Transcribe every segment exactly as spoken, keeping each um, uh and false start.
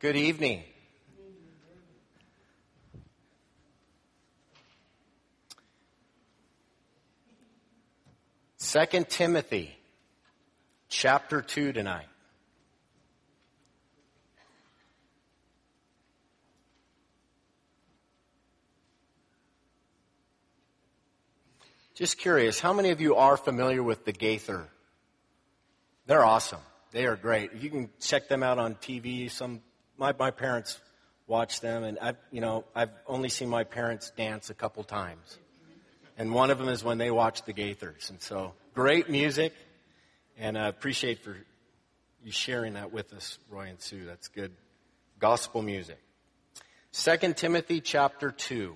Good evening. Second Timothy, chapter two tonight. Just curious, how many of you are familiar with the Gaither? They're awesome. They are great. You can check them out on T V. Some my my parents watch them, and I've you know I've only seen my parents dance a couple times, and one of them is when they watch the Gaithers. And so, great music, and I appreciate for you sharing that with us, Roy and Sue. That's good gospel music. Second Timothy chapter two.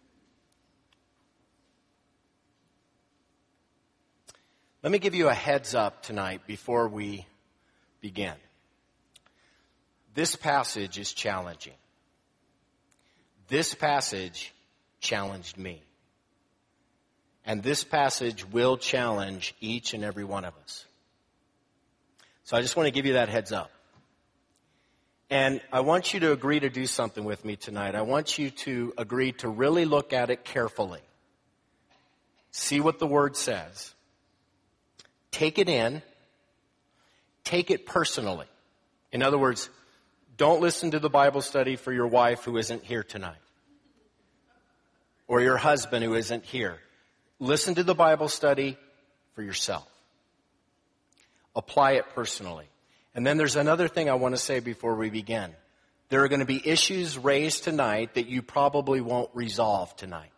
Let me give you a heads up tonight before we begin. This passage is challenging. This passage challenged me. And this passage will challenge each and every one of us. So I just want to give you that heads up. And I want you to agree to do something with me tonight. I want you to agree to really look at it carefully. See what the Word says. Take it in. Take it personally. In other words, don't listen to the Bible study for your wife who isn't here tonight. Or your husband who isn't here. Listen to the Bible study for yourself. Apply it personally. And then there's another thing I want to say before we begin. There are going to be issues raised tonight that you probably won't resolve tonight.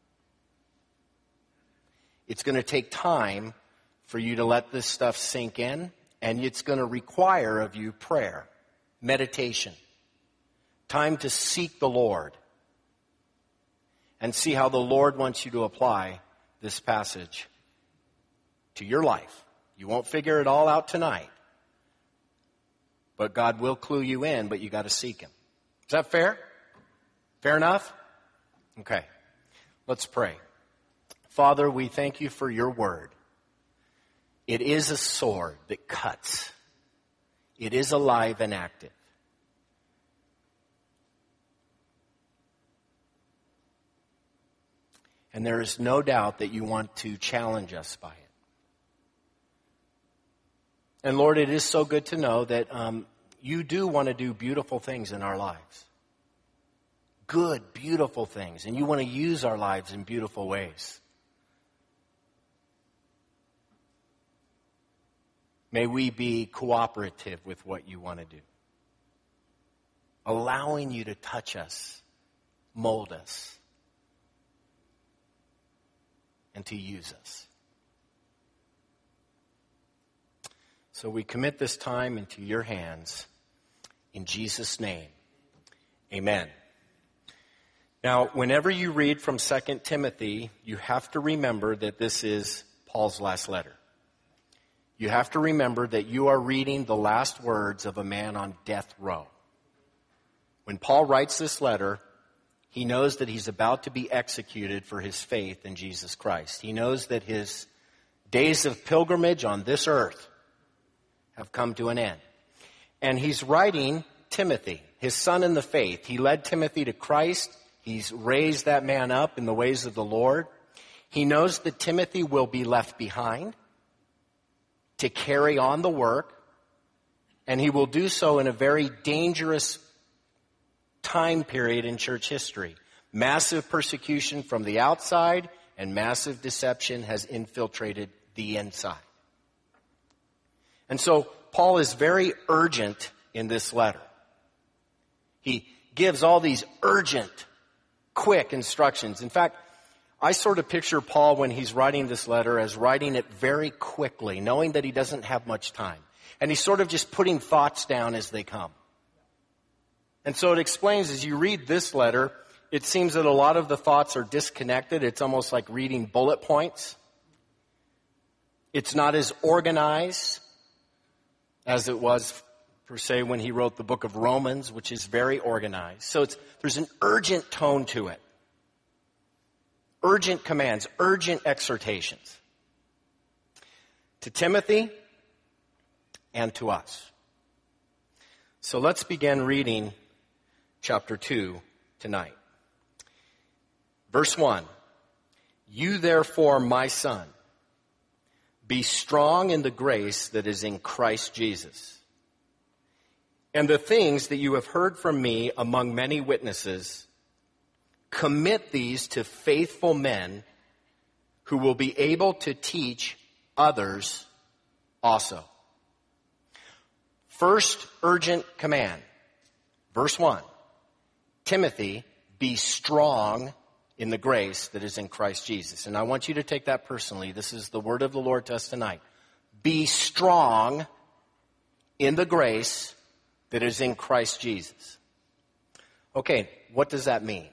It's going to take time for you to let this stuff sink in, and it's going to require of you prayer, meditation, time to seek the Lord, and see how the Lord wants you to apply this passage to your life. You won't figure it all out tonight, but God will clue you in, but you got to seek Him. Is that fair? Fair enough? Okay. Let's pray. Father, we thank you for your word. It is a sword that cuts. It is alive and active. And there is no doubt that you want to challenge us by it. And Lord, it is so good to know that um, you do want to do beautiful things in our lives. Good, beautiful things. And you want to use our lives in beautiful ways. May we be cooperative with what you want to do. Allowing you to touch us, mold us, and to use us. So we commit this time into your hands. In Jesus' name, amen. Now, whenever you read from Second Timothy, you have to remember that this is Paul's last letter. You have to remember that you are reading the last words of a man on death row. When Paul writes this letter, he knows that he's about to be executed for his faith in Jesus Christ. He knows that his days of pilgrimage on this earth have come to an end. And he's writing Timothy, his son in the faith. He led Timothy to Christ. He's raised that man up in the ways of the Lord. He knows that Timothy will be left behind to carry on the work, and he will do so in a very dangerous time period in church history. Massive persecution from the outside and massive deception has infiltrated the inside. And so Paul is very urgent in this letter. He gives all these urgent, quick instructions. In fact, I sort of picture Paul when he's writing this letter as writing it very quickly, knowing that he doesn't have much time. And he's sort of just putting thoughts down as they come. And so it explains, as you read this letter, it seems that a lot of the thoughts are disconnected. It's almost like reading bullet points. It's not as organized as it was, per se, when he wrote the book of Romans, which is very organized. So it's, there's an urgent tone to it. Urgent commands, urgent exhortations to Timothy and to us. So let's begin reading chapter two tonight. Verse one, you therefore, my son, be strong in the grace that is in Christ Jesus. And the things that you have heard from me among many witnesses, commit these to faithful men who will be able to teach others also. First urgent command, verse one, Timothy, be strong in the grace that is in Christ Jesus. And I want you to take that personally. This is the word of the Lord to us tonight. Be strong in the grace that is in Christ Jesus. Okay, what does that mean?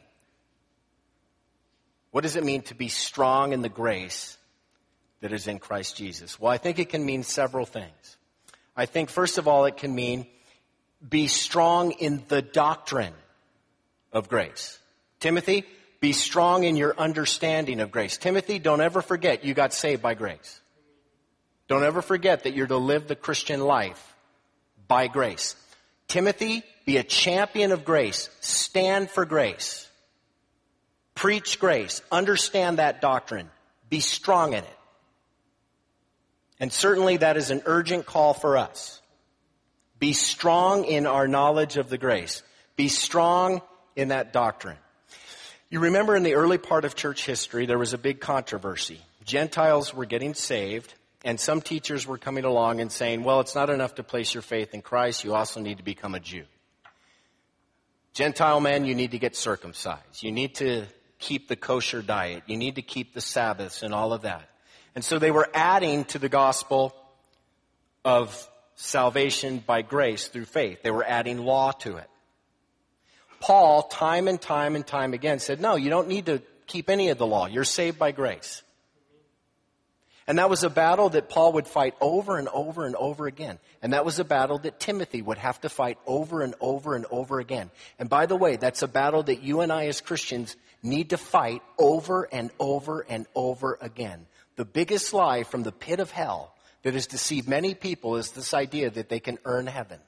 What does it mean to be strong in the grace that is in Christ Jesus? Well, I think it can mean several things. I think, first of all, it can mean be strong in the doctrine of grace. Timothy, be strong in your understanding of grace. Timothy, don't ever forget you got saved by grace. Don't ever forget that you're to live the Christian life by grace. Timothy, be a champion of grace. Stand for grace. Preach grace. Understand that doctrine. Be strong in it. And certainly that is an urgent call for us. Be strong in our knowledge of the grace. Be strong in that doctrine. You remember in the early part of church history, there was a big controversy. Gentiles were getting saved, and some teachers were coming along and saying, well, it's not enough to place your faith in Christ. You also need to become a Jew. Gentile men, you need to get circumcised. You need to keep the kosher diet. You need to keep the Sabbaths and all of that. And so they were adding to the gospel of salvation by grace through faith. They were adding law to it. Paul, time and time and time again, said, no, you don't need to keep any of the law. You're saved by grace. And that was a battle that Paul would fight over and over and over again. And that was a battle that Timothy would have to fight over and over and over again. And by the way, that's a battle that you and I as Christians need to fight over and over and over again. The biggest lie from the pit of hell that has deceived many people is this idea that they can earn heaven.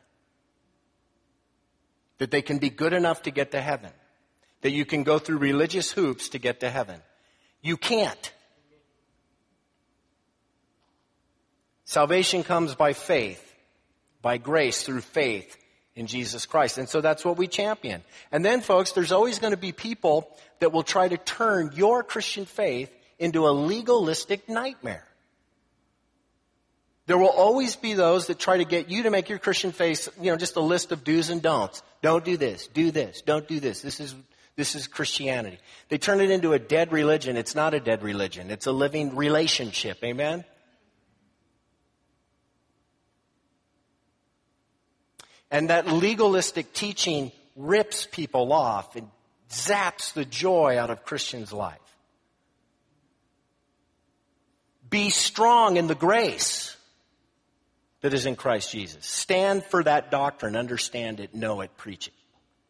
That they can be good enough to get to heaven. That you can go through religious hoops to get to heaven. You can't. Salvation comes by faith, by grace through faith in Jesus Christ. And so that's what we champion. And then, folks, there's always going to be people that will try to turn your Christian faith into a legalistic nightmare. There will always be those that try to get you to make your Christian faith, you know, just a list of do's and don'ts. Don't do this, do this, don't do this. This is this is Christianity. They turn it into a dead religion. It's not a dead religion. It's a living relationship. Amen? And that legalistic teaching rips people off and zaps the joy out of Christians' life. Be strong in the grace that is in Christ Jesus. Stand for that doctrine, understand it, know it, preach it.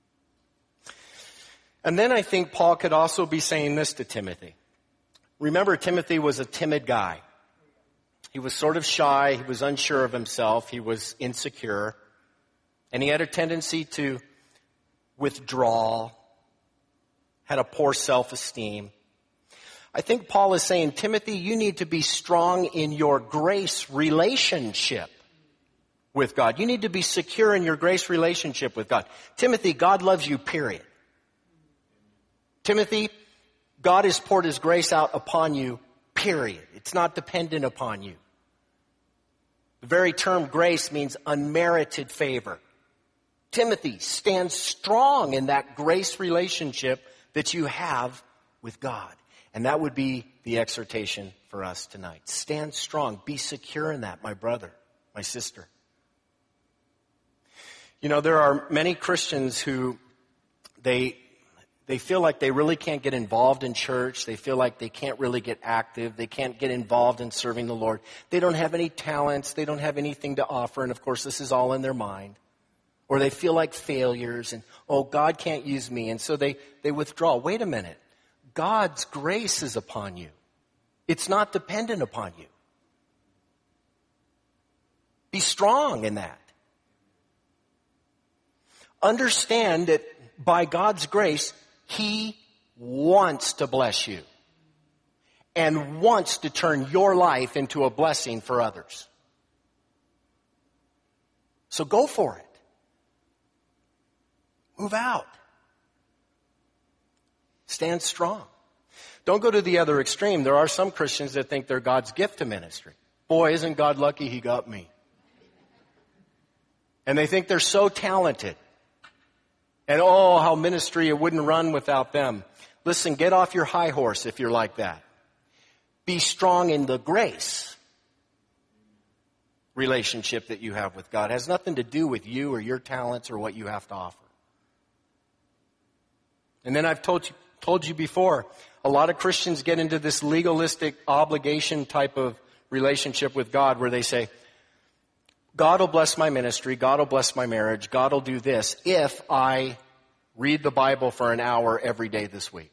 And then I think Paul could also be saying this to Timothy. Remember, Timothy was a timid guy. He was sort of shy. He was unsure of himself. He was insecure. And he had a tendency to withdraw, had a poor self-esteem. I think Paul is saying, Timothy, you need to be strong in your grace relationship with God. You need to be secure in your grace relationship with God. Timothy, God loves you, period. Timothy, God has poured his grace out upon you, period. It's not dependent upon you. The very term grace means unmerited favor. Timothy, stand strong in that grace relationship that you have with God. And that would be the exhortation for us tonight. Stand strong. Be secure in that, my brother, my sister. You know, there are many Christians who they they feel like they really can't get involved in church. They feel like they can't really get active. They can't get involved in serving the Lord. They don't have any talents. They don't have anything to offer. And of course, this is all in their mind. Or they feel like failures and, oh, God can't use me. And so they, they withdraw. Wait a minute. God's grace is upon you. It's not dependent upon you. Be strong in that. understand that by God's grace, He wants to bless you and wants to turn your life into a blessing for others. So go for it. Move out. Stand strong. Don't go to the other extreme. There are some Christians that think they're God's gift to ministry. Boy, isn't God lucky He got me. And they think they're so talented. And oh, how ministry, it wouldn't run without them. Listen, get off your high horse if you're like that. Be strong in the grace relationship that you have with God. It has nothing to do with you or your talents or what you have to offer. And then I've told you, told you before, a lot of Christians get into this legalistic obligation type of relationship with God where they say, God will bless my ministry, God will bless my marriage, God will do this if I read the Bible for an hour every day this week.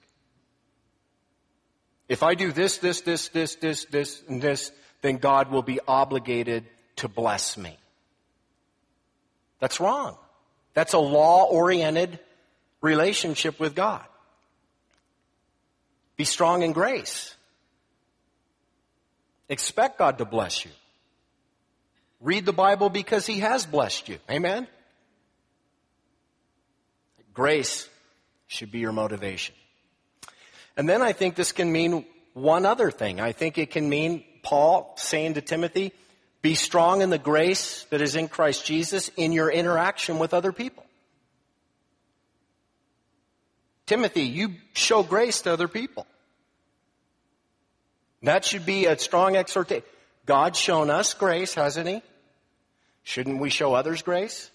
If I do this, this, this, this, this, this, and this, then God will be obligated to bless me. That's wrong. That's a law-oriented relationship with God. Be strong in grace. Expect God to bless you. Read the Bible because He has blessed you. Amen? Grace should be your motivation. And then I think this can mean one other thing. I think it can mean Paul saying to Timothy, be strong in the grace that is in Christ Jesus in your interaction with other people. Timothy, you show grace to other people. That should be a strong exhortation. God's shown us grace, hasn't He? Shouldn't we show others grace?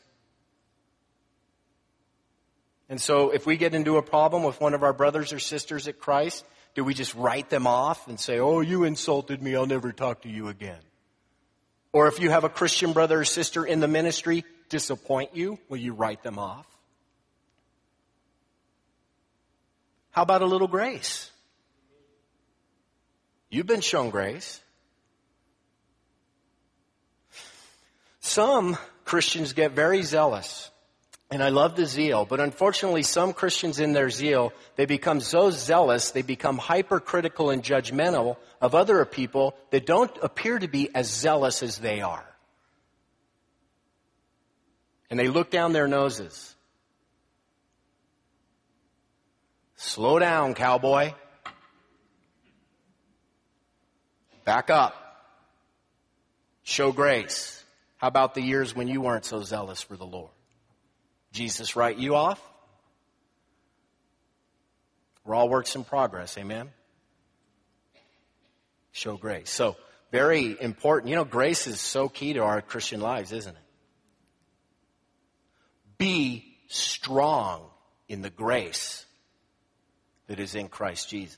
And so if we get into a problem with one of our brothers or sisters at Christ, do we just write them off and say, oh, you insulted me, I'll never talk to you again? Or if you have a Christian brother or sister in the ministry disappoint you, will you write them off? How about a little grace? You've been shown grace. Some Christians get very zealous, and I love the zeal, but unfortunately some Christians in their zeal, they become so zealous, they become hypercritical and judgmental of other people that don't appear to be as zealous as they are. And they look down their noses. Slow down, cowboy. Back up. Show grace. How about the years when you weren't so zealous for the Lord? Jesus write you off? We're all works in progress, amen? Show grace. So, very important. You know, grace is so key to our Christian lives, isn't it? Be strong in the grace that is in Christ Jesus.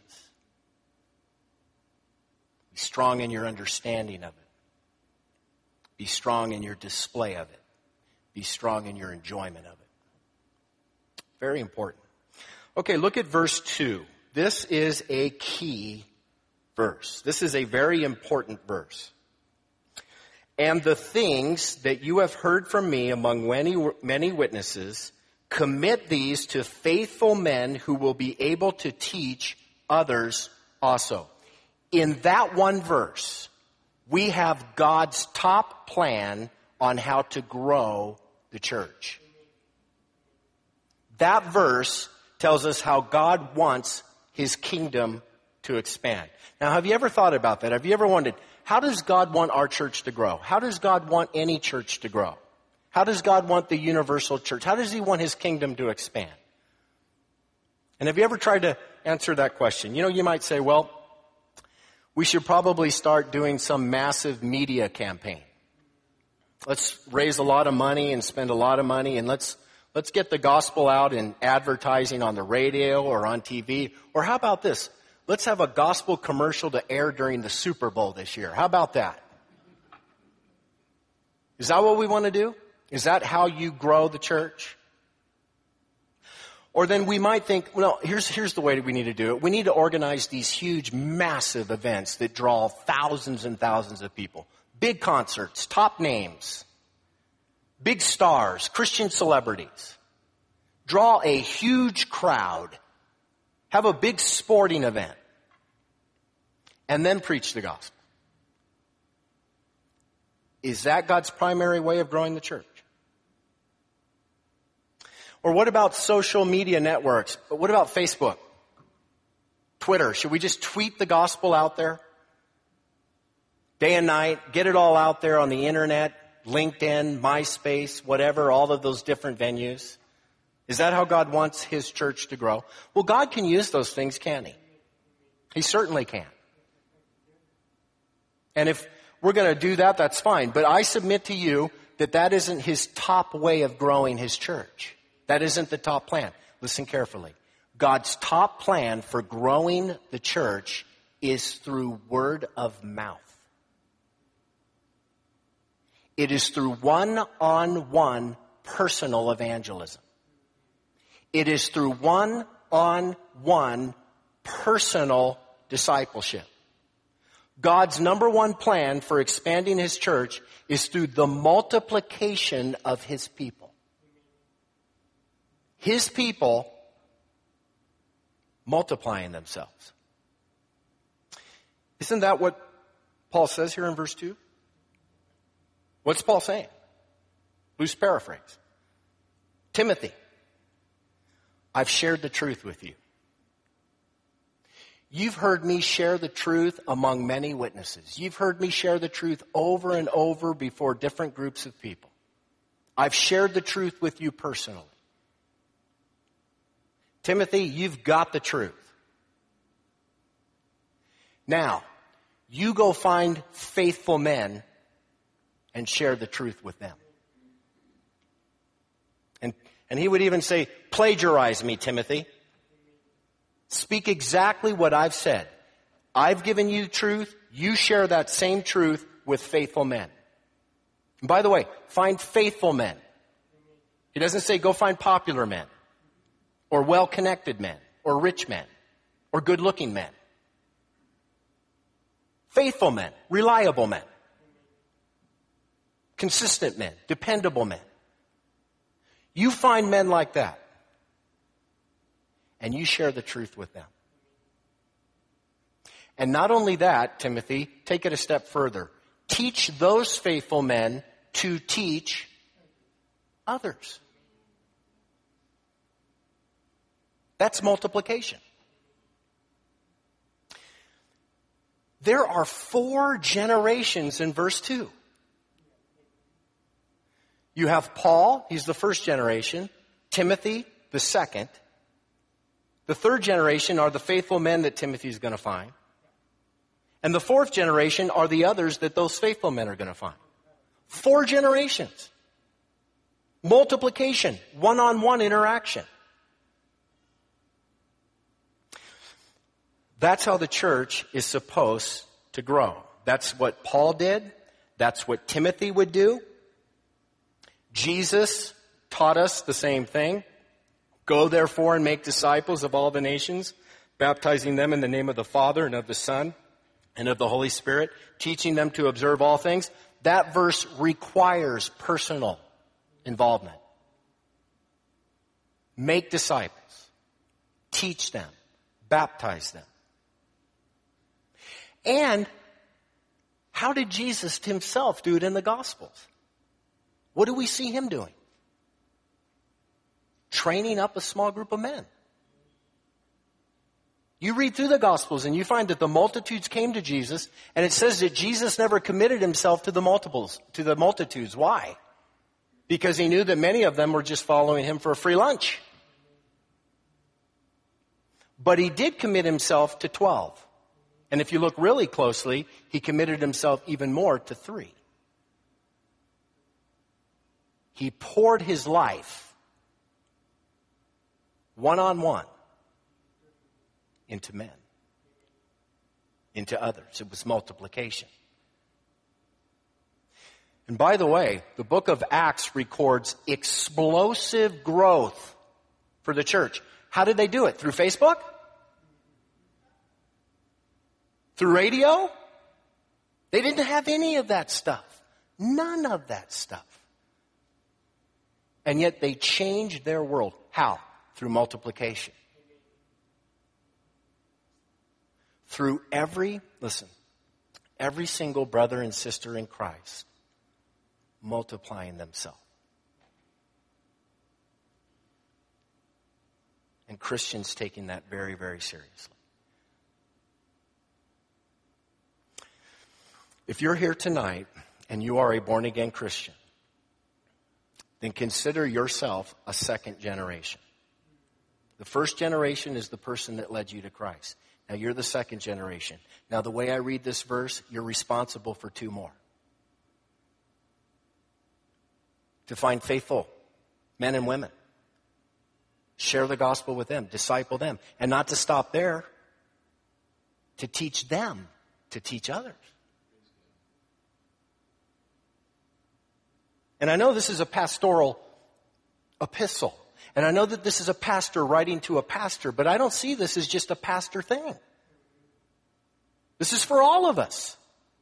Be strong in your understanding of it. Be strong in your display of it. Be strong in your enjoyment of it. Very important. Okay, look at verse two. This is a key verse. This is a very important verse. And the things that you have heard from me among many, many witnesses, commit these to faithful men who will be able to teach others also. In that one verse, we have God's top plan on how to grow the church. That verse tells us how God wants His kingdom to expand. Now, have you ever thought about that? Have you ever wondered, how does God want our church to grow? How does God want any church to grow? How does God want the universal church? How does He want His kingdom to expand? And have you ever tried to answer that question? You know, you might say, well, we should probably start doing some massive media campaign. Let's raise a lot of money and spend a lot of money, and let's let's get the gospel out in advertising on the radio or on T V. Or how about this? Let's have a gospel commercial to air during the Super Bowl this year. How about that? Is that what we want to do? Is that how you grow the church? Or then we might think, well, here's, here's the way we need to do it. We need to organize these huge, massive events that draw thousands and thousands of people. Big concerts, top names, big stars, Christian celebrities. draw a huge crowd, have a big sporting event, and then preach the gospel. Is that God's primary way of growing the church? Or what about social media networks? What about Facebook? Twitter? Should we just tweet the gospel out there? Day and night, get it all out there on the internet, LinkedIn, MySpace, whatever, all of those different venues. Is that how God wants His church to grow? Well, God can use those things, can't He? He certainly can. And if we're going to do that, that's fine. But I submit to you that that isn't His top way of growing His church. That isn't the top plan. Listen carefully. God's top plan for growing the church is through word of mouth. It is through one-on-one personal evangelism. It is through one-on-one personal discipleship. God's number one plan for expanding His church is through the multiplication of His people. His people multiplying themselves. Isn't that what Paul says here in verse two? What's Paul saying? Loose paraphrase. Timothy, I've shared the truth with you. You've heard me share the truth among many witnesses. You've heard me share the truth over and over before different groups of people. I've shared the truth with you personally. Timothy, you've got the truth. Now, you go find faithful men and share the truth with them. And, and he would even say, plagiarize me, Timothy. Speak exactly what I've said. I've given you truth. You share that same truth with faithful men. And by the way, find faithful men. He doesn't say go find popular men or well-connected men or rich men or good-looking men. Faithful men, reliable men, consistent men, dependable men. You find men like that, and you share the truth with them. And not only that, Timothy, take it a step further. Teach those faithful men to teach others. That's multiplication. There are four generations in verse two. You have Paul, he's the first generation. Timothy, the second. The third generation are the faithful men that Timothy is going to find. And the fourth generation are the others that those faithful men are going to find. Four generations. Multiplication. One-on-one interaction. That's how the church is supposed to grow. That's what Paul did. That's what Timothy would do. Jesus taught us the same thing. Go therefore and make disciples of all the nations, baptizing them in the name of the Father and of the Son and of the Holy Spirit, teaching them to observe all things. That verse requires personal involvement. Make disciples. Teach them. Baptize them. And how did Jesus himself do it in the Gospels? What do we see him doing? Training up a small group of men. You read through the Gospels and you find that the multitudes came to Jesus, and it says that Jesus never committed himself to the multiples, to the multitudes. Why? Because he knew that many of them were just following him for a free lunch. But he did commit himself to twelve. And if you look really closely, he committed himself even more to three. He poured his life one-on-one into men, into others. It was multiplication. And by the way, the book of Acts records explosive growth for the church. How did they do it? Through Facebook? Through radio? They didn't have any of that stuff. None of that stuff. And yet they changed their world. How? Through multiplication. Through every, listen, every single brother and sister in Christ multiplying themselves. And Christians taking that very, very seriously. If you're here tonight and you are a born-again Christian, then consider yourself a second generation. The first generation is the person that led you to Christ. Now you're the second generation. Now the way I read this verse, you're responsible for two more. To find faithful men and women. Share the gospel with them. Disciple them. And not to stop there. To teach them to teach others. And I know this is a pastoral epistle. And I know that this is a pastor writing to a pastor. But I don't see this as just a pastor thing. This is for all of us.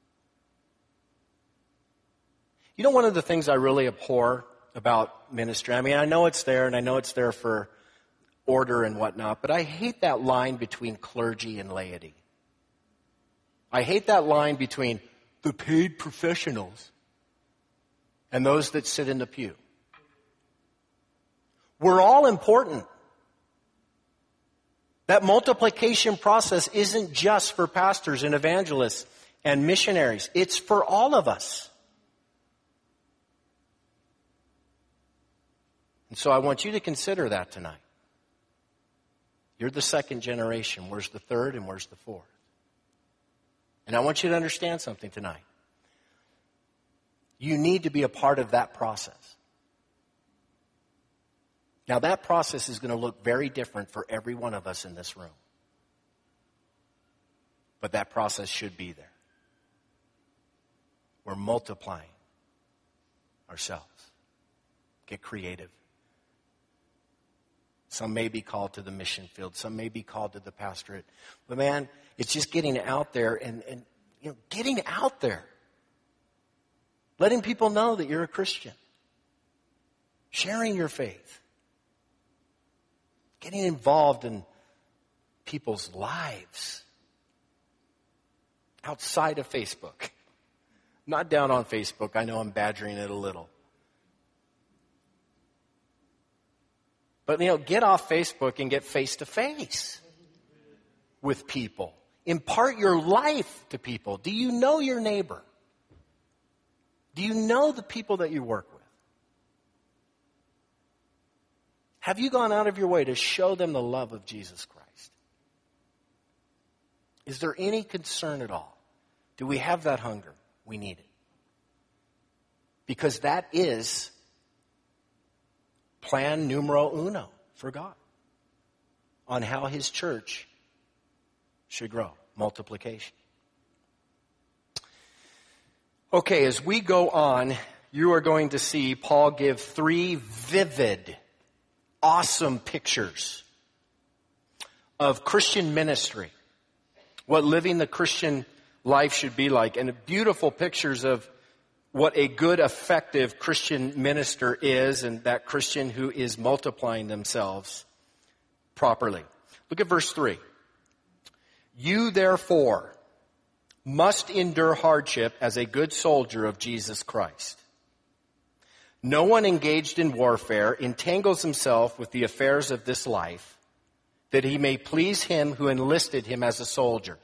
You know, one of the things I really abhor about ministry, I mean, I know it's there, and I know it's there for order and whatnot, but I hate that line between clergy and laity. I hate that line between the paid professionals and those that sit in the pew. We're all important. That multiplication process isn't just for pastors and evangelists and missionaries. It's for all of us. And so I want you to consider that tonight. You're the second generation. Where's the third and where's the fourth? And I want you to understand something tonight. You need to be a part of that process. Now that process is going to look very different for every one of us in this room. But that process should be there. We're multiplying ourselves. Get creative. Some may be called to the mission field. Some may be called to the pastorate. But man, it's just getting out there and, and you know, getting out there. Letting people know that you're a Christian. Sharing your faith. Getting involved in people's lives. Outside of Facebook. Not down on Facebook. I know I'm badgering it a little. But, you know, get off Facebook and get face to face with people. Impart your life to people. Do you know your neighbor? Do you know the people that you work with? Have you gone out of your way to show them the love of Jesus Christ? Is there any concern at all? Do we have that hunger? We need it. Because that is plan numero uno for God on how His church should grow. Multiplication. Okay, as we go on, you are going to see Paul give three vivid, awesome pictures of Christian ministry. What living the Christian life should be like. And beautiful pictures of what a good, effective Christian minister is, and that Christian who is multiplying themselves properly. Look at verse three. You therefore must endure hardship as a good soldier of Jesus Christ. No one engaged in warfare entangles himself with the affairs of this life, that he may please him who enlisted him as a soldier.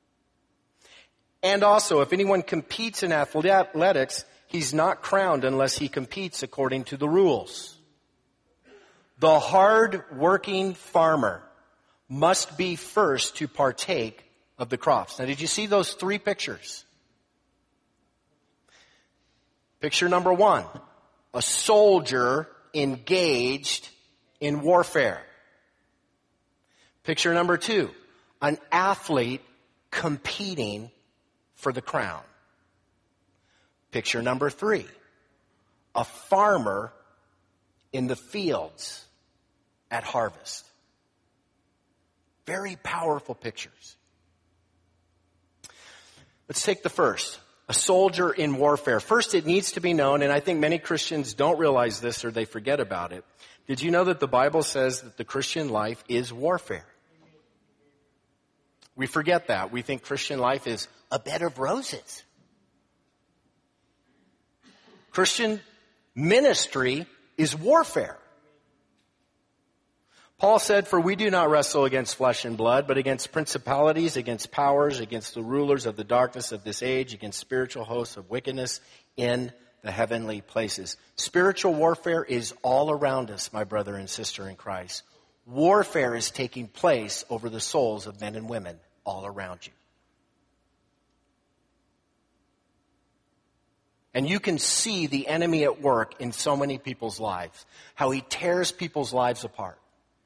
And also, if anyone competes in athletics, he's not crowned unless he competes according to the rules. The hard-working farmer must be first to partake of the crops. Now, did you see those three pictures? Picture number one, a soldier engaged in warfare. Picture number two, an athlete competing for the crown. Picture number three, a farmer in the fields at harvest. Very powerful pictures. Let's take the first, A soldier in warfare. First, it needs to be known, and I think many Christians don't realize this or they forget about it. Did you know that the Bible says that the Christian life is warfare? We forget that. We think Christian life is a bed of roses. Christian ministry is warfare. Paul said, for we do not wrestle against flesh and blood, but against principalities, against powers, against the rulers of the darkness of this age, against spiritual hosts of wickedness in the heavenly places. Spiritual warfare is all around us, my brother and sister in Christ. Warfare is taking place over the souls of men and women all around you. And you can see the enemy at work in so many people's lives, how he tears people's lives apart.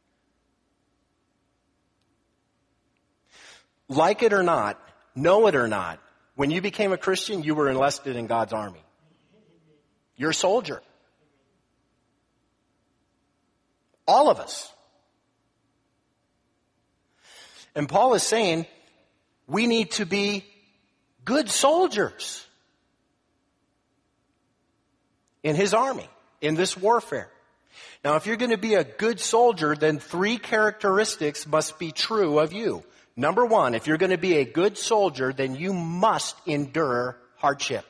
Like it or not, know it or not, when you became a Christian, you were enlisted in God's army. You're a soldier. All of us. And Paul is saying we need to be good soldiers in his army, in this warfare. Now, if you're going to be a good soldier, then three characteristics must be true of you. Number one, if you're going to be a good soldier, then you must endure hardship.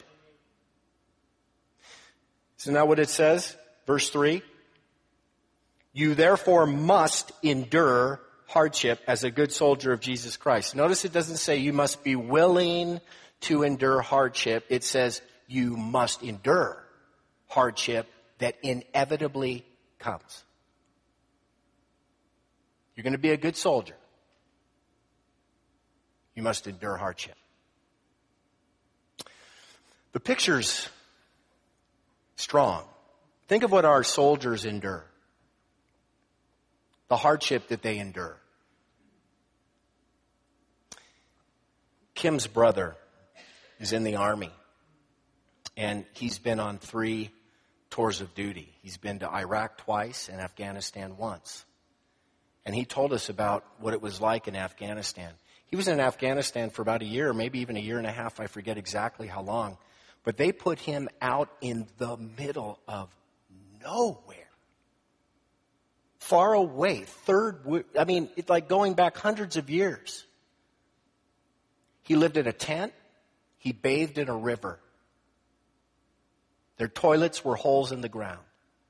Isn't that what it says? Verse three. You therefore must endure hardship as a good soldier of Jesus Christ. Notice it doesn't say you must be willing to endure hardship. It says you must endure hardship that inevitably comes. You're going to be a good soldier. You must endure hardship. The picture's strong. Think of what our soldiers endure. The hardship that they endure. Kim's brother is in the army, and he's been on three tours of duty. He's been to Iraq twice and Afghanistan once. And he told us about what it was like in Afghanistan. He was in Afghanistan for about a year, maybe even a year and a half. I forget exactly how long. But they put him out in the middle of nowhere. Far away. Third, I mean, it's like going back hundreds of years. He lived in a tent. He bathed in a river. Their toilets were holes in the ground.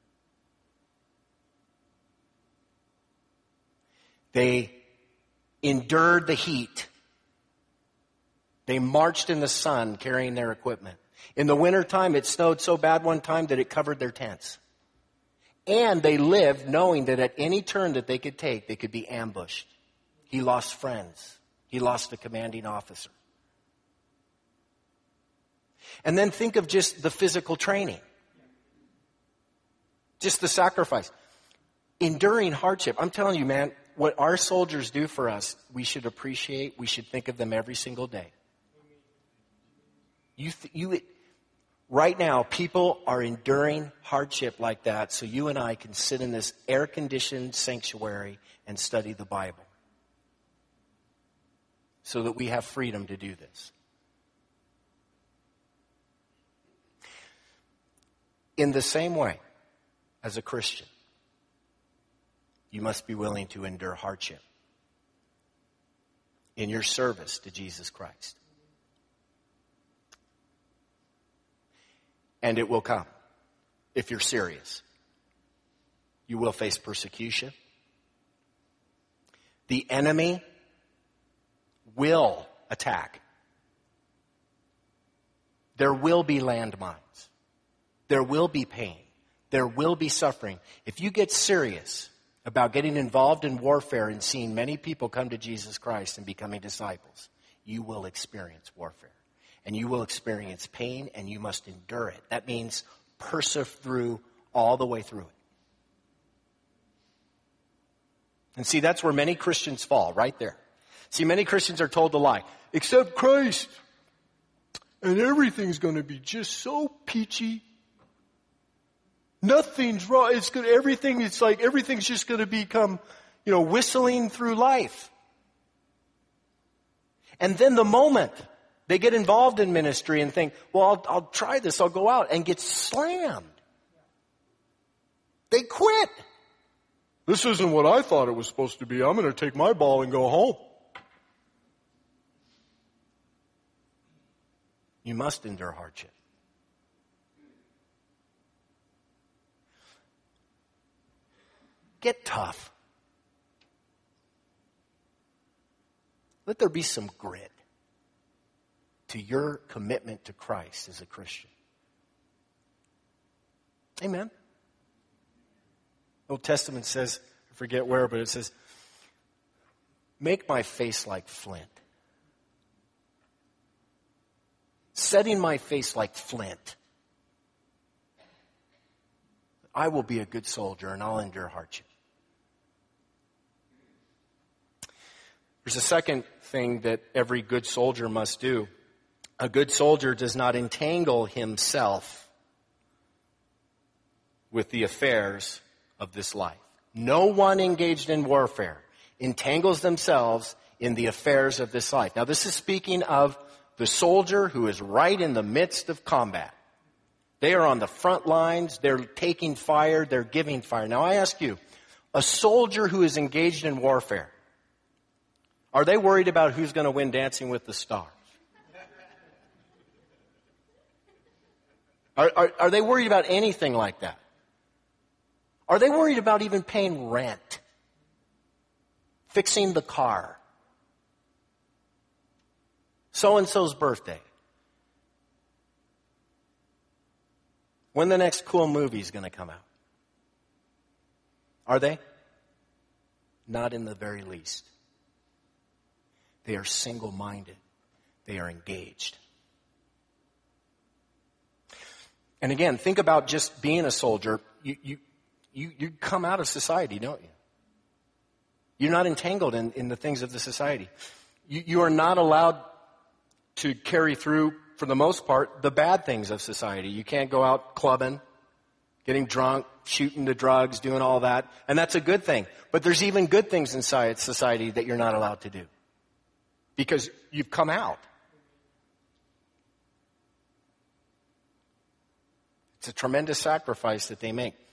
They endured the heat. They marched in the sun carrying their equipment. In the wintertime, it snowed so bad one time that it covered their tents. And they lived knowing that at any turn that they could take, they could be ambushed. He lost friends. He lost a commanding officer. And then think of just the physical training. Just the sacrifice. Enduring hardship. I'm telling you, man, what our soldiers do for us, we should appreciate. We should think of them every single day. You, th- you, right now, people are enduring hardship like that so you and I can sit in this air-conditioned sanctuary and study the Bible. So that we have freedom to do this. In the same way, as a Christian, you must be willing to endure hardship in your service to Jesus Christ. And it will come if you're serious. You will face persecution. The enemy will attack. There will be landmines. There will be pain. There will be suffering. If you get serious about getting involved in warfare and seeing many people come to Jesus Christ and becoming disciples, you will experience warfare. And you will experience pain, and you must endure it. That means persevere through all the way through it. And see, that's where many Christians fall, right there. See, many Christians are told to lie. Accept Christ, and everything's going to be just so peachy. Nothing's wrong. It's good. Everything, it's like everything's just going to become, you know, whistling through life. And then the moment They get involved in ministry and think, well, I'll, I'll try this, I'll go out, and get slammed. They quit. This isn't what I thought it was supposed to be. I'm going to take my ball and go home. You must endure hardship. Get tough. Let there be some grit to your commitment to Christ as a Christian. Amen. Old Testament says, I forget where, but it says, make my face like flint. Setting my face like flint. I will be a good soldier and I'll endure hardship. There's a second thing that every good soldier must do. A good soldier does not entangle himself with the affairs of this life. No one engaged in warfare entangles themselves in the affairs of this life. Now, this is speaking of the soldier who is right in the midst of combat. They are on the front lines. They're taking fire. They're giving fire. Now, I ask you, a soldier who is engaged in warfare, are they worried about who's going to win Dancing with the Stars? Are, are, are they worried about anything like that? Are they worried about even paying rent? Fixing the car? So-and-so's birthday? When the next cool movie is going to come out? Are they? Not in the very least. They are single-minded. They are engaged. And again, think about just being a soldier. You, you, you, you come out of society, don't you? You're not entangled in, in the things of the society. You, you are not allowed to carry through, for the most part, the bad things of society. You can't go out clubbing, getting drunk, shooting the drugs, doing all that. And that's a good thing. But there's even good things inside society that you're not allowed to do. Because you've come out. It's a tremendous sacrifice that they make.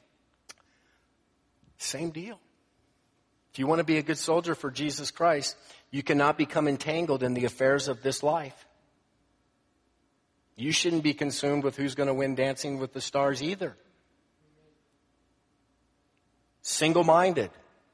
Same deal. If you want to be a good soldier for Jesus Christ, you cannot become entangled in the affairs of this life. You shouldn't be consumed with who's going to win Dancing with the Stars either. Single-minded.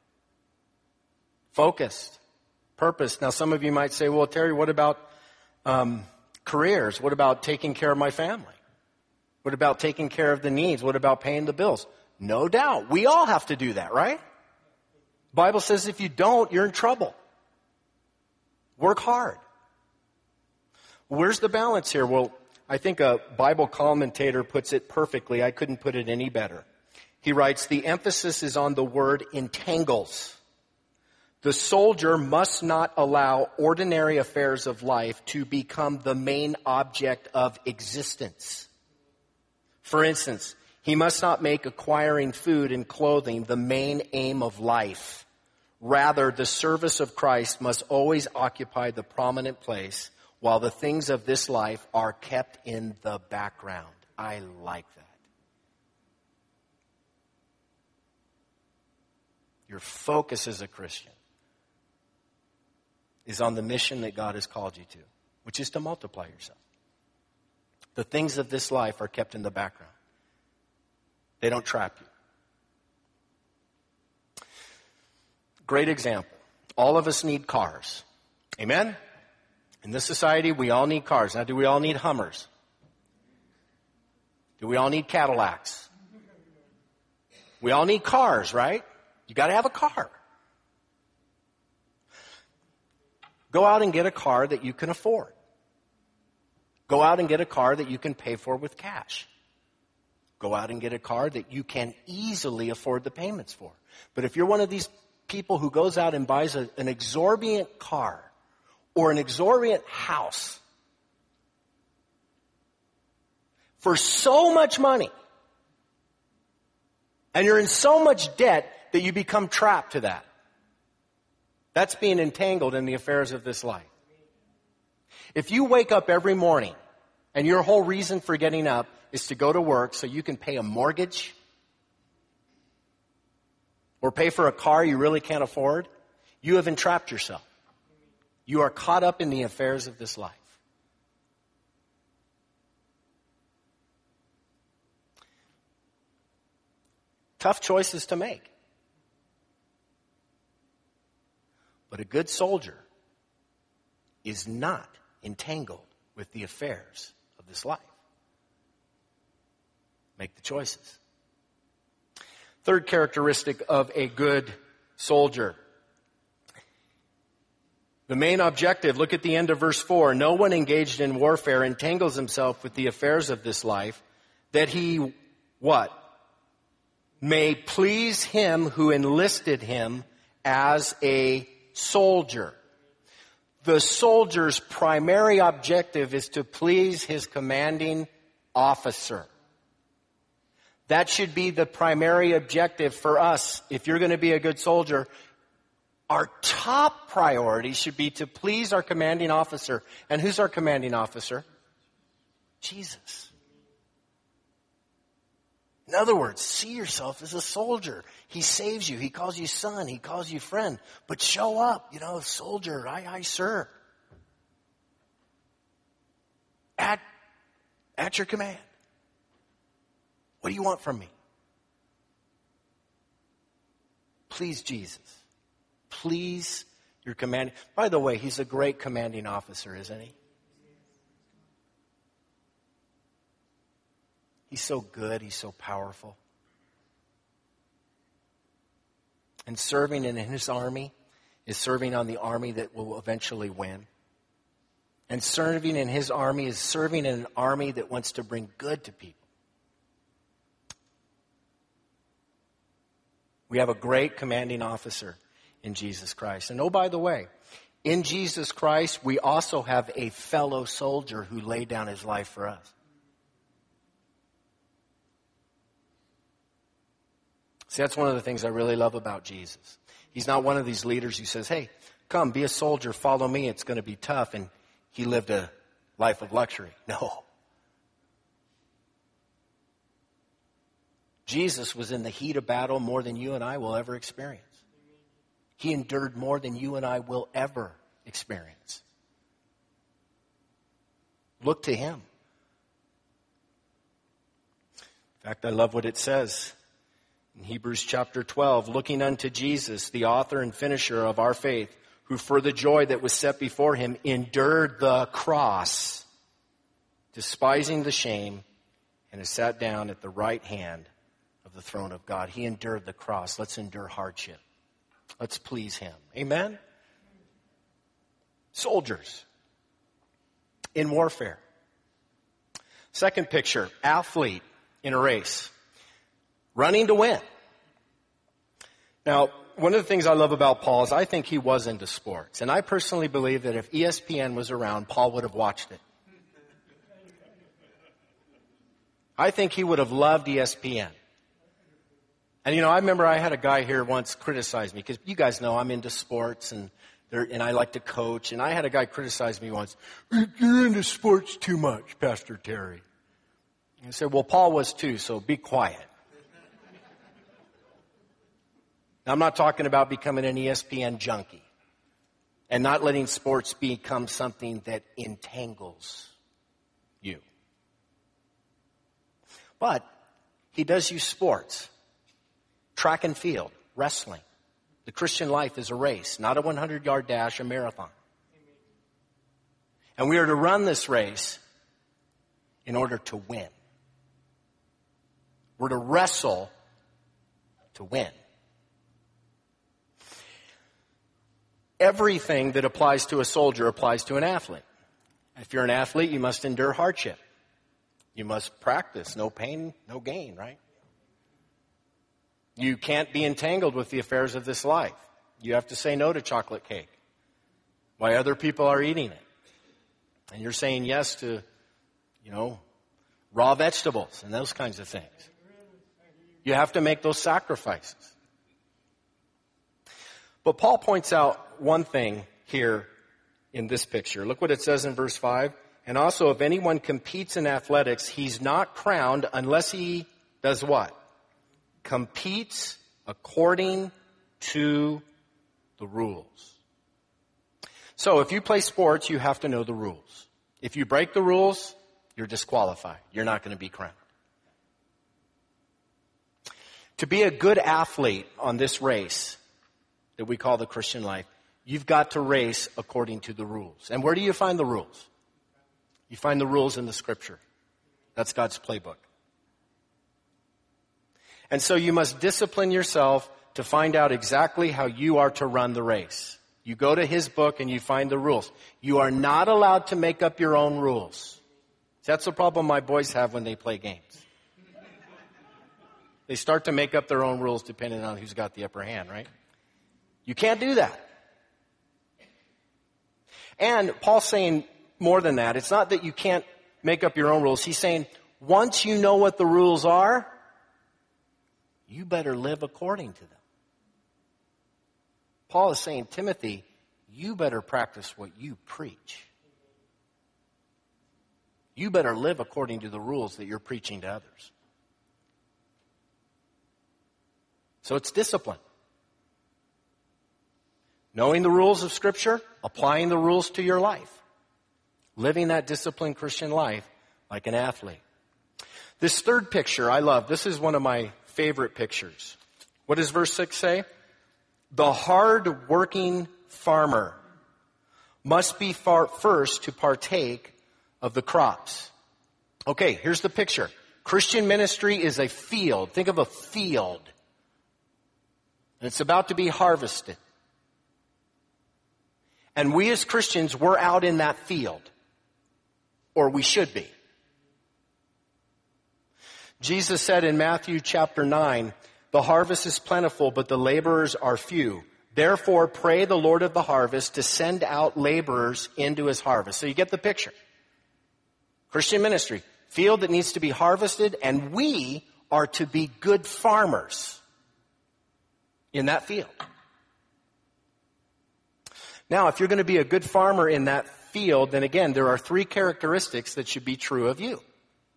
Focused. Purpose. Now, some of you might say, well, Terry, what about um, careers? What about taking care of my family? What about taking care of the needs? What about paying the bills? No doubt. We all have to do that, right? The Bible says if you don't, you're in trouble. Work hard. Where's the balance here? Well, I think a Bible commentator puts it perfectly. I couldn't put it any better. He writes, the emphasis is on the word entangles. The soldier must not allow ordinary affairs of life to become the main object of existence. For instance, he must not make acquiring food and clothing the main aim of life. Rather, the service of Christ must always occupy the prominent place, while the things of this life are kept in the background. I like that. Your focus as a Christian is on the mission that God has called you to, which is to multiply yourself. The things of this life are kept in the background. They don't trap you. Great example. All of us need cars. Amen? In this society, we all need cars. Now, do we all need Hummers? Do we all need Cadillacs? We all need cars, right? You got to have a car. Go out and get a car that you can afford. Go out and get a car that you can pay for with cash. Go out and get a car that you can easily afford the payments for. But if you're one of these people who goes out and buys a, an exorbitant car or an exorbitant house for so much money, and you're in so much debt that you become trapped to that, that's being entangled in the affairs of this life. If you wake up every morning and your whole reason for getting up is to go to work so you can pay a mortgage or pay for a car you really can't afford, you have entrapped yourself. You are caught up in the affairs of this life. Tough choices to make. But a good soldier is not entangled with the affairs of this life. Make the choices. Third characteristic of a good soldier. The main objective, look at the end of verse four. No one engaged in warfare entangles himself with the affairs of this life, that he, what? May please him who enlisted him as a soldier. The soldier's primary objective is to please his commanding officer. That should be the primary objective for us. If you're going to be a good soldier, our top priority should be to please our commanding officer. And who's our commanding officer? Jesus. In other words, see yourself as a soldier. He saves you. He calls you son. He calls you friend. But show up, you know, soldier, aye, aye, sir. At, at your command. What do you want from me? Please Jesus. Please your command. By the way, he's a great commanding officer, isn't he? He's so good. He's so powerful. And serving in his army is serving on the army that will eventually win. And serving in his army is serving in an army that wants to bring good to people. We have a great commanding officer in Jesus Christ. And oh, by the way, in Jesus Christ, we also have a fellow soldier who laid down his life for us. See, that's one of the things I really love about Jesus. He's not one of these leaders who says, hey, come, be a soldier, follow me, it's going to be tough. And he lived a life of luxury. No. Jesus was in the heat of battle more than you and I will ever experience. He endured more than you and I will ever experience. Look to him. In fact, I love what it says in Hebrews chapter twelve. Looking unto Jesus, the author and finisher of our faith, who for the joy that was set before him endured the cross, despising the shame, and has sat down at the right hand of the throne of God. He endured the cross. Let's endure hardship. Let's please him. Amen? Soldiers in warfare. Second picture, athlete in a race. Running to win. Now, one of the things I love about Paul is I think he was into sports. And I personally believe that if E S P N was around, Paul would have watched it. I think he would have loved E S P N. And, you know, I remember I had a guy here once criticize me, because you guys know I'm into sports and and I like to coach. And I had a guy criticize me once, you're into sports too much, Pastor Terry. And I said, well, Paul was too, so be quiet. Now, I'm not talking about becoming an E S P N junkie and not letting sports become something that entangles you. But he does use sports. Track and field, wrestling. The Christian life is a race, not a hundred-yard dash, a marathon. And we are to run this race in order to win. We're to wrestle to win. Everything that applies to a soldier applies to an athlete. If you're an athlete, you must endure hardship. You must practice. No pain, no gain, right? You can't be entangled with the affairs of this life. You have to say no to chocolate cake while other people are eating it. And you're saying yes to, you know, raw vegetables and those kinds of things. You have to make those sacrifices. But Paul points out one thing here in this picture. Look what it says in verse five. And also, if anyone competes in athletics, he's not crowned unless he does what? Competes according to the rules. So if you play sports, you have to know the rules. If you break the rules, you're disqualified. You're not going to be crowned. To be a good athlete on this race that we call the Christian life, you've got to race according to the rules. And where do you find the rules? You find the rules in the Scripture. That's God's playbook. And so you must discipline yourself to find out exactly how you are to run the race. You go to His book and you find the rules. You are not allowed to make up your own rules. That's the problem my boys have when they play games. They start to make up their own rules depending on who's got the upper hand, right? You can't do that. And Paul's saying more than that. It's not that you can't make up your own rules. He's saying, once you know what the rules are, you better live according to them. Paul is saying, Timothy, you better practice what you preach. You better live according to the rules that you're preaching to others. So it's discipline. Knowing the rules of Scripture, applying the rules to your life. Living that disciplined Christian life like an athlete. This third picture I love. This is one of my favorite pictures. What does verse six say? The hard-working farmer must be far first to partake of the crops. Okay, here's the picture. Christian ministry is a field. Think of a field. And it's about to be harvested. And we as Christians, we're out in that field. Or we should be. Jesus said in Matthew chapter nine, the harvest is plentiful, but the laborers are few. Therefore, pray the Lord of the harvest to send out laborers into His harvest. So you get the picture. Christian ministry, field that needs to be harvested, and we are to be good farmers in that field. Now, if you're going to be a good farmer in that field, then again, there are three characteristics that should be true of you.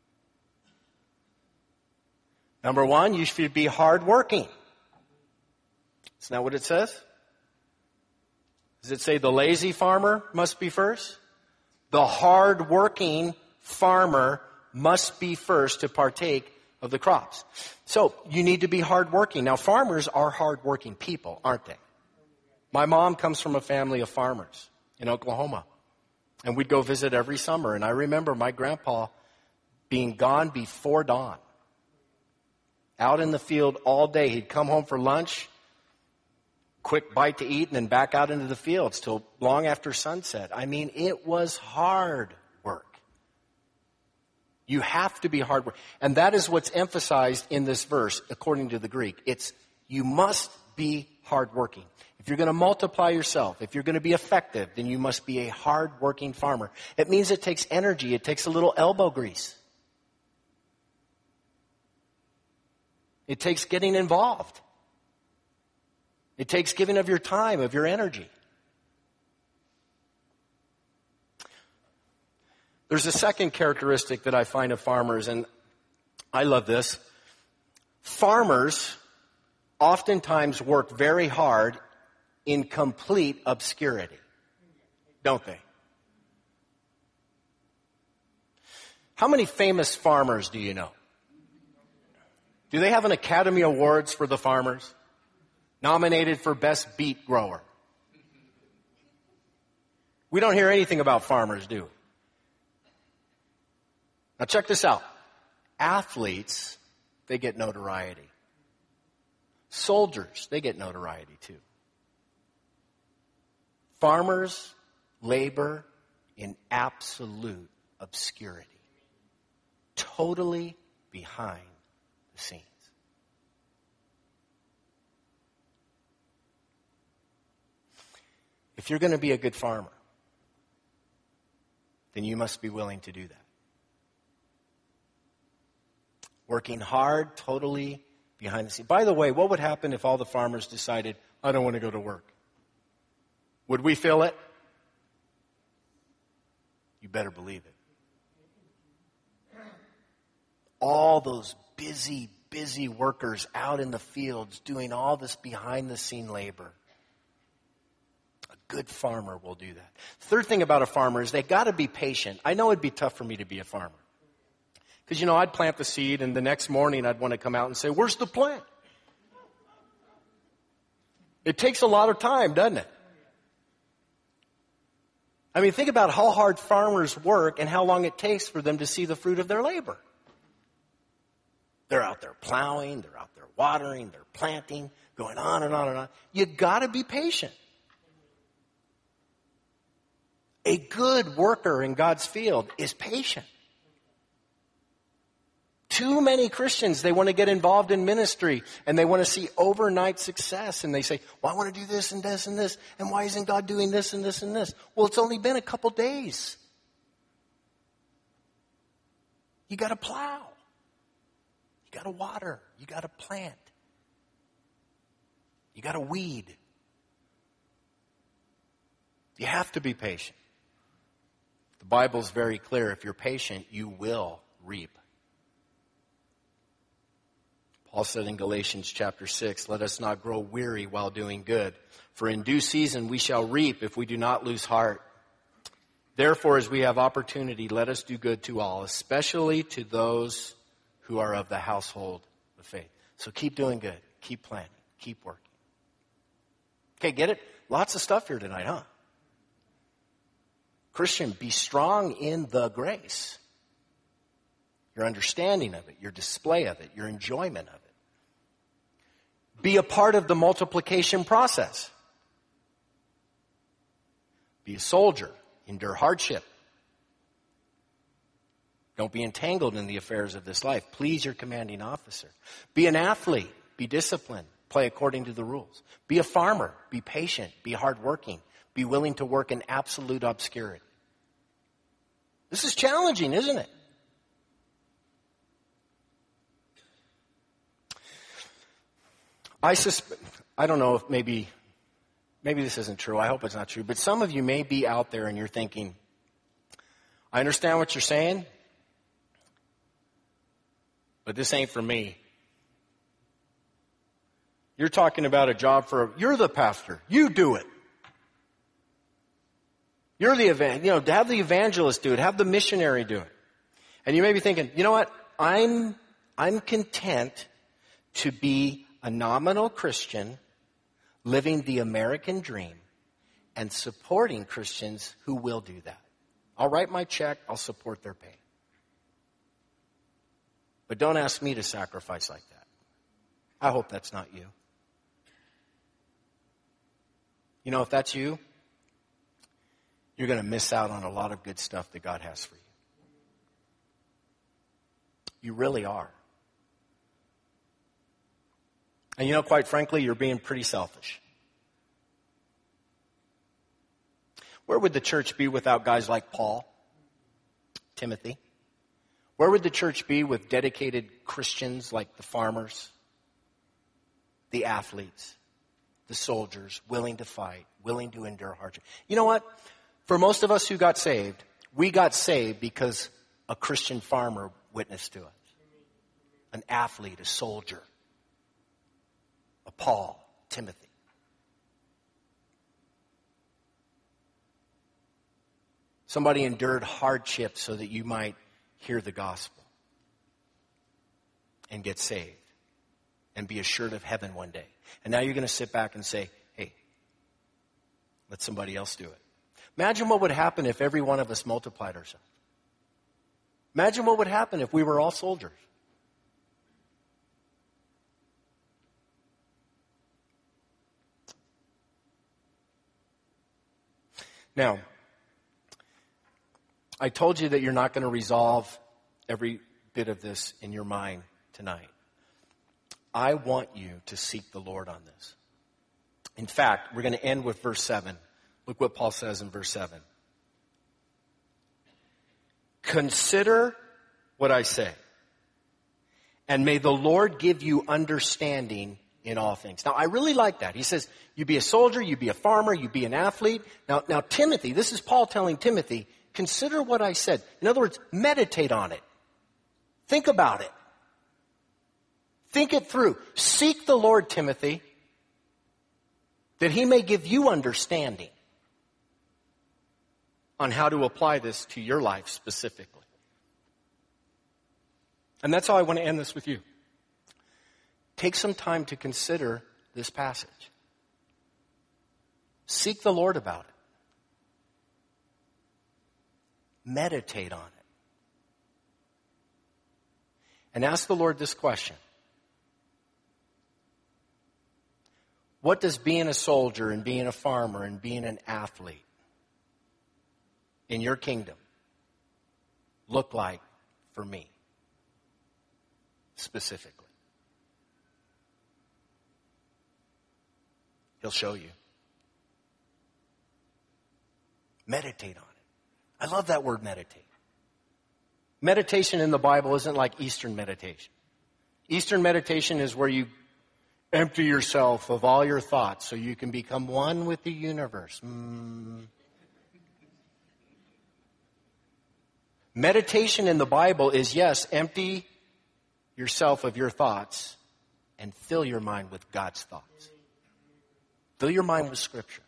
Number one, you should be hardworking. Isn't that what it says? Does it say the lazy farmer must be first? The hardworking farmer must be first to partake of the crops. So you need to be hardworking. Now, farmers are hardworking people, aren't they? My mom comes from a family of farmers in Oklahoma. And we'd go visit every summer. And I remember my grandpa being gone before dawn. Out in the field all day. He'd come home for lunch, quick bite to eat, and then back out into the fields till long after sunset. I mean, it was hard work. You have to be hard work. And that is what's emphasized in this verse, according to the Greek. It's, you must be hardworking. If you're going to multiply yourself, if you're going to be effective, then you must be a hard-working farmer. It means it takes energy. It takes a little elbow grease. It takes getting involved. It takes giving of your time, of your energy. There's a second characteristic that I find of farmers, and I love this. Farmers oftentimes work very hard in complete obscurity, don't they? How many famous farmers do you know? Do they have an Academy Awards for the farmers? Nominated for Best Beet Grower. We don't hear anything about farmers, do we? Now check this out. Athletes, they get notoriety. Soldiers, they get notoriety too. Farmers labor in absolute obscurity. Totally behind the scenes. If you're going to be a good farmer, then you must be willing to do that. Working hard, totally behind the scenes. By the way, what would happen if all the farmers decided, I don't want to go to work? Would we feel it? You better believe it. All those busy, busy workers out in the fields doing all this behind-the-scene labor. A good farmer will do that. Third thing about a farmer is they got to be patient. I know it'd be tough for me to be a farmer. Because, you know, I'd plant the seed, and the next morning I'd want to come out and say, where's the plant? It takes a lot of time, doesn't it? I mean, think about how hard farmers work and how long it takes for them to see the fruit of their labor. They're out there plowing, they're out there watering, they're planting, going on and on and on. You got to be patient. A good worker in God's field is patient. Too many Christians, they want to get involved in ministry and they want to see overnight success. And they say, well, I want to do this and this and this. And why isn't God doing this and this and this? Well, it's only been a couple days. You got to plow. You got to water. You got to plant. You got to weed. You have to be patient. The Bible's very clear. If you're patient, you will reap. Paul said in Galatians chapter six, let us not grow weary while doing good, for in due season we shall reap if we do not lose heart. Therefore, as we have opportunity, let us do good to all, especially to those who are of the household of faith. So keep doing good. Keep planting. Keep working. Okay, get it? Lots of stuff here tonight, huh? Christian, be strong in the grace. Your understanding of it, your display of it, your enjoyment of it. Be a part of the multiplication process. Be a soldier. Endure hardship. Don't be entangled in the affairs of this life. Please your commanding officer. Be an athlete. Be disciplined. Play according to the rules. Be a farmer. Be patient. Be hardworking. Be willing to work in absolute obscurity. This is challenging, isn't it? I suspect, I don't know if maybe, maybe this isn't true. I hope it's not true. But some of you may be out there and you're thinking, I understand what you're saying, but this ain't for me. You're talking about a job for, you're the pastor. You do it. You're the evan, you know, have the evangelist do it. Have the missionary do it. And you may be thinking, you know what? I'm, I'm content to be a nominal Christian living the American dream and supporting Christians who will do that. I'll write my check. I'll support their pay. But don't ask me to sacrifice like that. I hope that's not you. You know, if that's you, you're going to miss out on a lot of good stuff that God has for you. You really are. And you know, quite frankly, you're being pretty selfish. Where would the church be without guys like Paul, Timothy? Where would the church be with dedicated Christians like the farmers, the athletes, the soldiers, willing to fight, willing to endure hardship? You know what? For most of us who got saved, we got saved because a Christian farmer witnessed to us. An athlete, a soldier. A Paul, Timothy. Somebody endured hardship so that you might hear the gospel and get saved and be assured of heaven one day. And now you're going to sit back and say, hey, let somebody else do it. Imagine what would happen if every one of us multiplied ourselves. Imagine what would happen if we were all soldiers. Now, I told you that you're not going to resolve every bit of this in your mind tonight. I want you to seek the Lord on this. In fact, we're going to end with verse seven. Look what Paul says in verse seven. Consider what I say, and may the Lord give you understanding in all things. Now, I really like that. He says, you be a soldier, you be a farmer, you be an athlete. Now, now Timothy, this is Paul telling Timothy, consider what I said. In other words, meditate on it. Think about it. Think it through. Seek the Lord, Timothy, that he may give you understanding on how to apply this to your life specifically. And that's how I want to end this with you. Take some time to consider this passage. Seek the Lord about it. Meditate on it. And ask the Lord this question. What does being a soldier and being a farmer and being an athlete in your kingdom look like for me specifically? He'll show you. Meditate on it. I love that word meditate. Meditation in the Bible isn't like Eastern meditation. Eastern meditation is where you empty yourself of all your thoughts so you can become one with the universe. Mm. Meditation in the Bible is, yes, empty yourself of your thoughts and fill your mind with God's thoughts. Fill your mind with Scripture.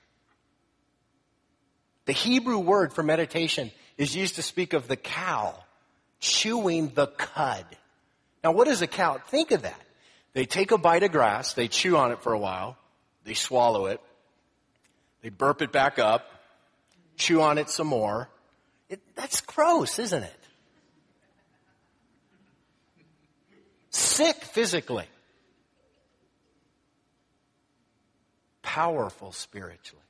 The Hebrew word for meditation is used to speak of the cow chewing the cud. Now, what is a cow? Think of that. They take a bite of grass, they chew on it for a while, they swallow it, they burp it back up, chew on it some more. It, that's gross, isn't it? Sick physically. Powerful spiritually.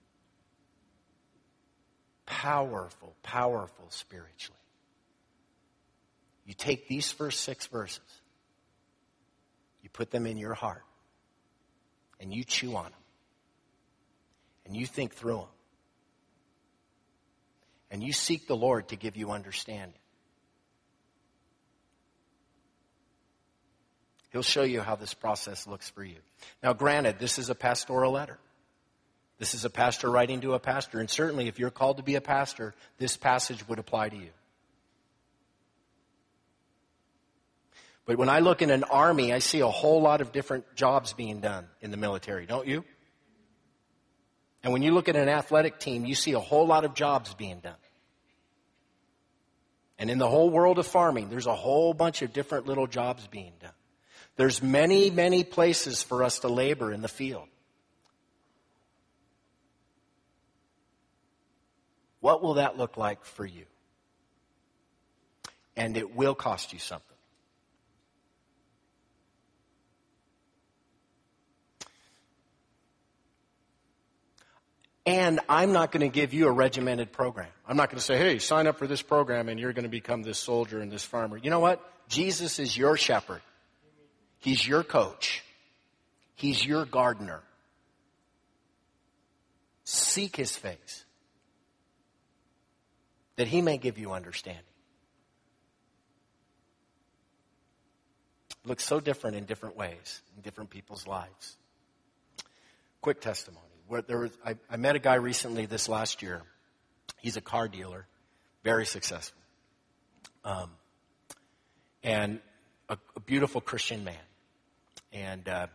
Powerful, powerful spiritually. You take these first six verses, you put them in your heart, and you chew on them, and you think through them, and you seek the Lord to give you understanding. He'll show you how this process looks for you. Now, granted, this is a pastoral letter. This is a pastor writing to a pastor, and certainly if you're called to be a pastor, this passage would apply to you. But when I look in an army, I see a whole lot of different jobs being done in the military, don't you? And when you look at an athletic team, you see a whole lot of jobs being done. And in the whole world of farming, there's a whole bunch of different little jobs being done. There's many, many places for us to labor in the field. What will that look like for you? And it will cost you something. And I'm not going to give you a regimented program. I'm not going to say, hey, sign up for this program and you're going to become this soldier and this farmer. You know what? Jesus is your shepherd. He's your coach. He's your gardener. Seek his face, that he may give you understanding. It looks so different in different ways, in different people's lives. Quick testimony. Where there was, I, I met a guy recently this last year. He's a car dealer, very successful. Um, and a, a beautiful Christian man. And uh,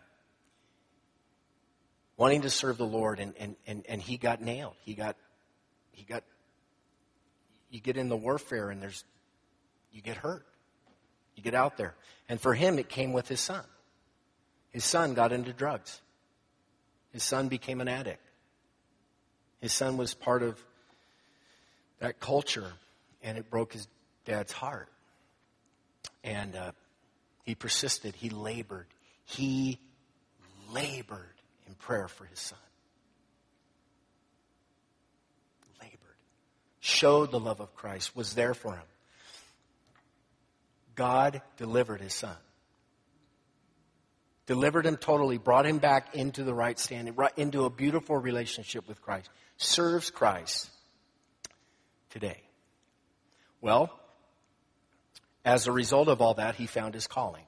wanting to serve the Lord, and, and, and, and he got nailed. He got, he got, you get in the warfare and there's, you get hurt. You get out there. And for him, it came with his son. His son got into drugs. His son became an addict. His son was part of that culture, and it broke his dad's heart. And uh, he persisted. He labored. He labored in prayer for his son. Labored. Showed the love of Christ. Was there for him. God delivered his son. Delivered him totally, brought him back into the right standing, right into a beautiful relationship with Christ. Serves Christ today. Well, as a result of all that, he found his calling.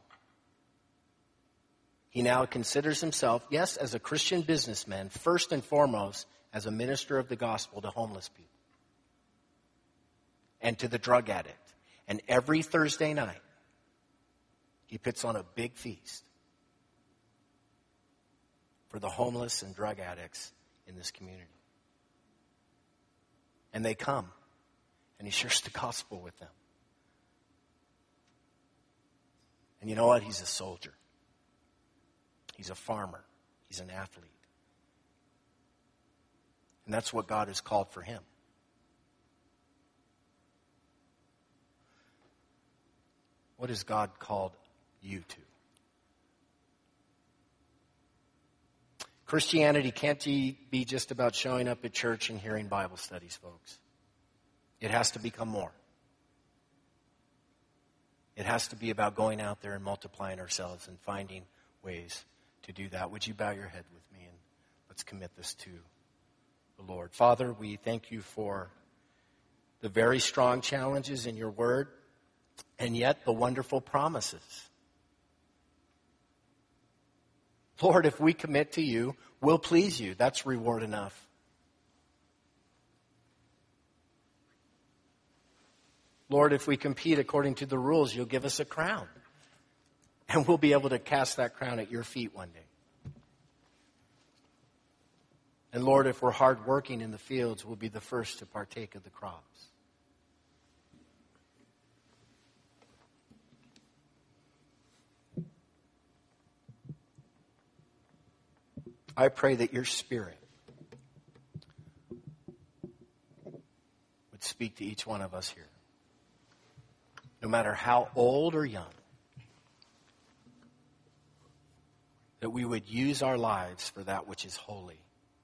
He now considers himself, yes, as a Christian businessman, first and foremost, as a minister of the gospel to homeless people. and to the drug addict. And every Thursday night, he puts on a big feast for the homeless and drug addicts in this community. And they come, and he shares the gospel with them. And you know what? He's a soldier. He's a farmer. He's an athlete. And that's what God has called for him. What has God called you to? Christianity can't be just about showing up at church and hearing Bible studies, folks. It has to become more. It has to be about going out there and multiplying ourselves and finding ways to do that. Would you bow your head with me and let's commit this to the Lord. Father, we thank you for the very strong challenges in your word and yet the wonderful promises. Lord, if we commit to you, we'll please you. That's reward enough. Lord, if we compete according to the rules, you'll give us a crown. And we'll be able to cast that crown at your feet one day. And Lord, if we're hardworking in the fields, we'll be the first to partake of the crops. I pray that your Spirit would speak to each one of us here. No matter how old or young, that we would use our lives for that which is holy.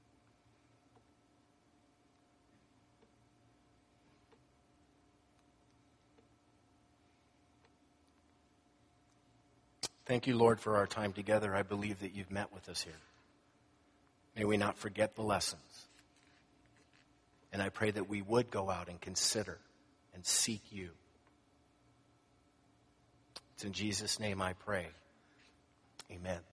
Thank you, Lord, for our time together. I believe that you've met with us here. May we not forget the lessons. And I pray that we would go out and consider and seek you. It's in Jesus' name I pray. Amen.